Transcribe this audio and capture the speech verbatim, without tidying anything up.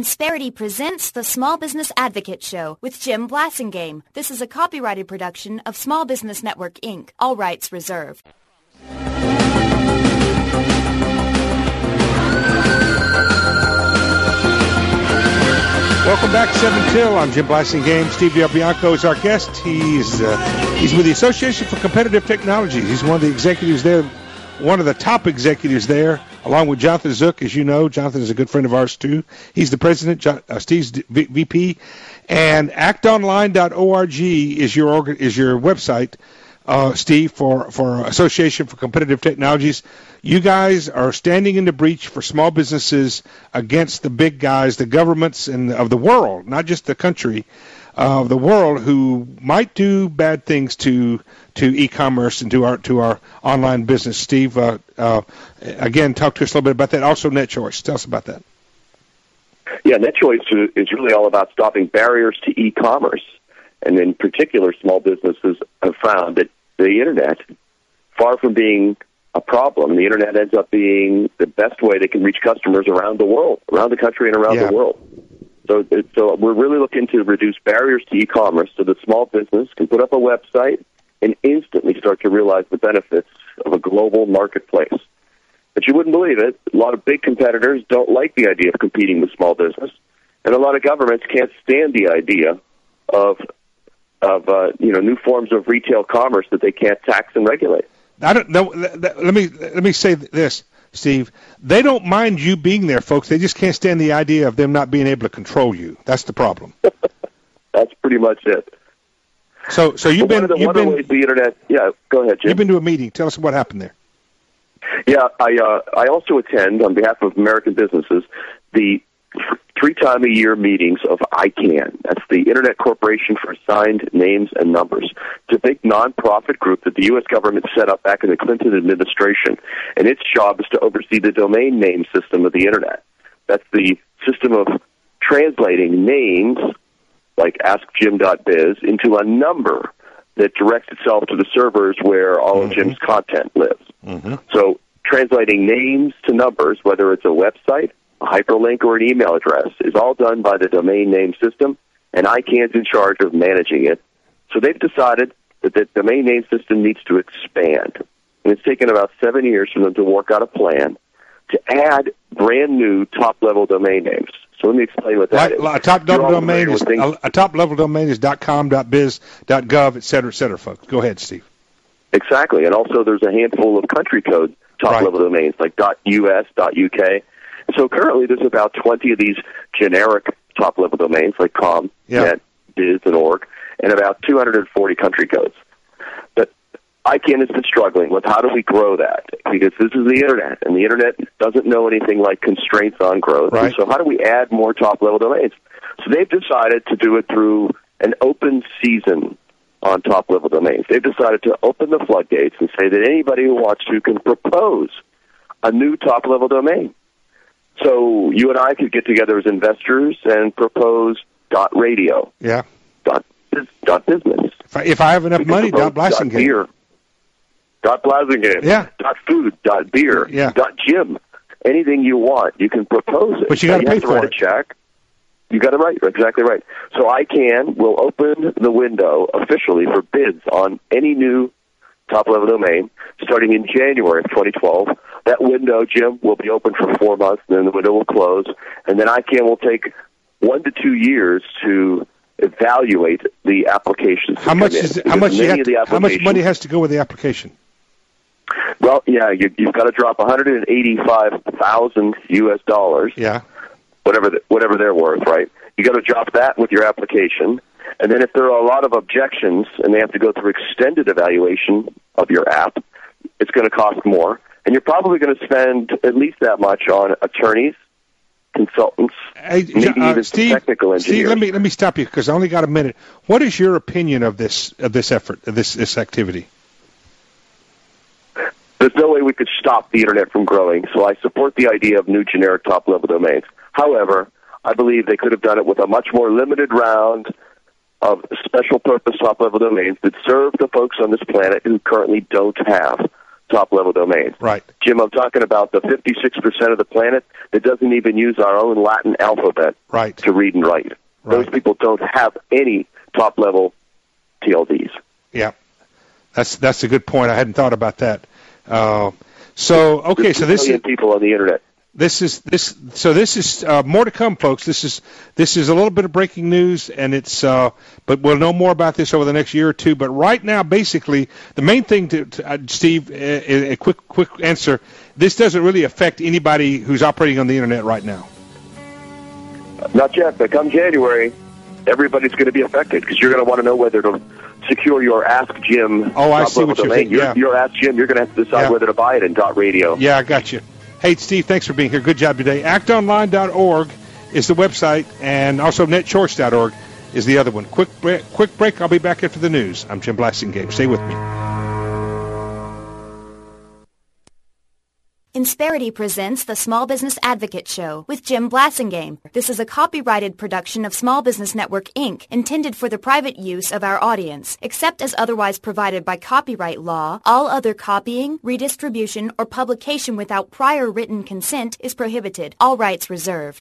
Insperity presents the Small Business Advocate Show with Jim Blasingame. This is a copyrighted production of Small Business Network, Incorporated. All rights reserved. Welcome back, seven till. I'm Jim Blasingame. Steve Bianco is our guest. He's uh, he's with the Association for Competitive Technologies. He's one of the executives there, one of the top executives there, along with Jonathan Zook, as you know. Jonathan is a good friend of ours, too. He's the president, John, uh, Steve's V P. And act online dot org is your organ, is your website, uh, Steve, for, for Association for Competitive Technologies. You guys are standing in the breach for small businesses against the big guys, the governments and of the world, not just the country, of uh, the world, who might do bad things to to e-commerce and to our to our online business. Steve, uh, uh, again, talk to us a little bit about that. Also, NetChoice. Tell us about that. Yeah, NetChoice is really all about stopping barriers to e-commerce, and in particular, small businesses have found that the Internet, far from being a problem, the Internet ends up being the best way they can reach customers around the world, around the country and around yeah. the world. So, so we're really looking to reduce barriers to e-commerce so that small business can put up a website and instantly start to realize the benefits of a global marketplace. But you wouldn't believe it, a lot of big competitors don't like the idea of competing with small business, and a lot of governments can't stand the idea of of uh, you know new forms of retail commerce that they can't tax and regulate. I don't know. Let me let me say this, Steve. They don't mind you being there, folks. They just can't stand the idea of them not being able to control you. That's the problem. That's pretty much it. So, so you've well, been one of the, you've one been of the ways the Internet. Yeah, go ahead, Jim. You've been to a meeting. Tell us what happened there. Yeah, I uh, I also attend on behalf of American businesses the three time a year meetings of I CANN. That's the Internet Corporation for Assigned Names and Numbers. It's a big nonprofit group that the U S government set up back in the Clinton administration, and its job is to oversee the domain name system of the Internet. That's the system of translating names like ask jim dot biz into a number that directs itself to the servers where all mm-hmm. of Jim's content lives. Mm-hmm. So translating names to numbers, whether it's a website, a hyperlink, or an email address, is all done by the domain name system, and I CANN's in charge of managing it. So they've decided that the domain name system needs to expand. And it's taken about seven years for them to work out a plan to add brand new top-level domain names. So let me explain what that like, is. A top-level domain is a, a top-level domain is .com, .biz, .gov, et cetera, et cetera, folks. Go ahead, Steve. Exactly, and also there's a handful of country code top-level right. domains like .us, .uk. So currently there's about twenty of these generic top-level domains like com, yeah. net, biz, and org, and about two hundred forty country codes. But I CANN has been struggling with how do we grow that, because this is the Internet, and the Internet doesn't know anything like constraints on growth. Right. So how do we add more top-level domains? So they've decided to do it through an open season on top-level domains. They've decided to open the floodgates and say that anybody who wants to can propose a new top-level domain. So you and I could get together as investors and propose dot radio, yeah, dot, dot business. If I, if I have enough money, dot Blasingame. Beer, dot Blasingame, yeah, dot food, dot beer, yeah, dot Jim. Anything you want, you can propose it. But you got to pay have to for write it. A check. You got it right, exactly right. So I CANN will open the window officially for bids on any new top-level domain starting in January of twenty twelve. That window, Jim, will be open for four months, and then the window will close. And then I CANN will take one to two years to evaluate the applications. How much is it, how much you have to, how much money has to go with the application? Well, yeah, you, you've got to drop one hundred eighty-five thousand U S dollars. Yeah. Whatever the, whatever they're worth, right? You got to drop that with your application, and then if there are a lot of objections and they have to go through extended evaluation of your app, it's going to cost more, and you're probably going to spend at least that much on attorneys, consultants, hey, maybe uh, even Steve, technical engineers. Steve, let me let me stop you because I only got a minute. What is your opinion of this of this effort, of this this activity? There's no way we could stop the Internet from growing, so I support the idea of new generic top-level domains. However, I believe they could have done it with a much more limited round of special-purpose top-level domains that serve the folks on this planet who currently don't have top-level domains. Right. Jim, I'm talking about the fifty-six percent of the planet that doesn't even use our own Latin alphabet right. to read and write. Right. Those people don't have any top-level T L Ds. Yeah, that's that's a good point. I hadn't thought about that. Uh, so okay, There's so this million is people on the internet. This is this. So this is uh, more to come, folks. This is this is a little bit of breaking news, and it's. Uh, but we'll know more about this over the next year or two. But right now, basically, the main thing to, to uh, Steve, a, a quick quick answer. This doesn't really affect anybody who's operating on the internet right now. Not yet, but come January, everybody's going to be affected because you're going to want to know whether to secure your Ask Jim. Oh, I see what you're domain. saying. Yeah. Your, your Ask Jim, you're going to have to decide yeah. whether to buy it in dot radio. Yeah, I got you. Hey, Steve, thanks for being here. Good job today. act online dot org is the website, and also net choice dot org is the other one. Quick break, quick break. I'll be back after the news. I'm Jim Blasingame. Stay with me. Insperity presents the Small Business Advocate Show with Jim Blasingame. This is a copyrighted production of Small Business Network, Incorporated, intended for the private use of our audience. Except as otherwise provided by copyright law, all other copying, redistribution, or publication without prior written consent is prohibited. All rights reserved.